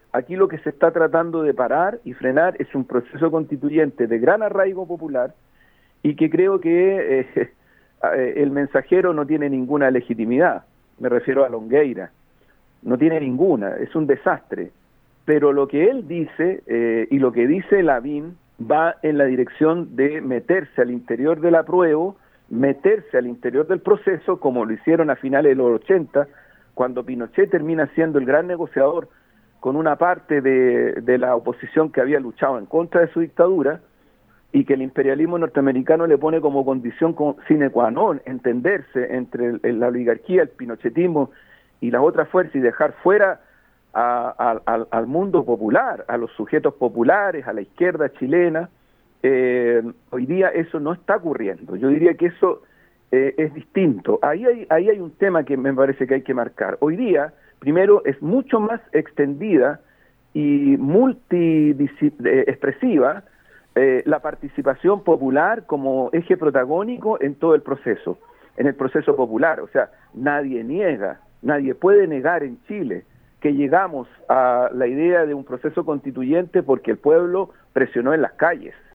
Aquí lo que se está tratando de parar y frenar es un proceso constituyente de gran arraigo popular y que creo que el mensajero no tiene ninguna legitimidad, me refiero a Longueira, no tiene ninguna, es un desastre, pero lo que él dice y lo que dice Lavín va en la dirección de meterse al interior del apruebo, meterse al interior del proceso, como lo hicieron a finales de los 80, cuando Pinochet termina siendo el gran negociador con una parte de la oposición que había luchado en contra de su dictadura, y que el imperialismo norteamericano le pone como condición sine qua non entenderse entre la oligarquía, el pinochetismo y las otras fuerzas y dejar fuera al mundo popular, a los sujetos populares, a la izquierda chilena. Hoy día eso no está ocurriendo. Yo diría que eso es distinto. Ahí hay un tema que me parece que hay que marcar. Hoy día, primero, es mucho más extendida y multi-expresiva la participación popular como eje protagónico en todo el proceso, en el proceso popular. O sea, nadie puede negar en Chile que llegamos a la idea de un proceso constituyente porque el pueblo presionó en las calles.